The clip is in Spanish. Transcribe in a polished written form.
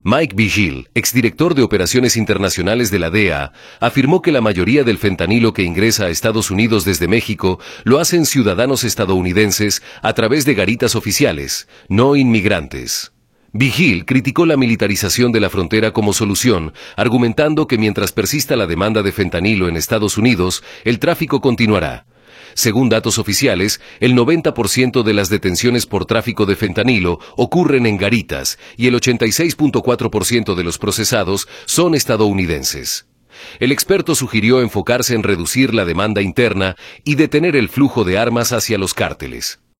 Mike Vigil, exdirector de Operaciones Internacionales de la DEA, afirmó que la mayoría del fentanilo que ingresa a Estados Unidos desde México lo hacen ciudadanos estadounidenses a través de garitas oficiales, no inmigrantes. Vigil criticó la militarización de la frontera como solución, argumentando que mientras persista la demanda de fentanilo en Estados Unidos, el tráfico continuará. Según datos oficiales, el 90% de las detenciones por tráfico de fentanilo ocurren en garitas y el 86.4% de los procesados son estadounidenses. El experto sugirió enfocarse en reducir la demanda interna y detener el flujo de armas hacia los cárteles.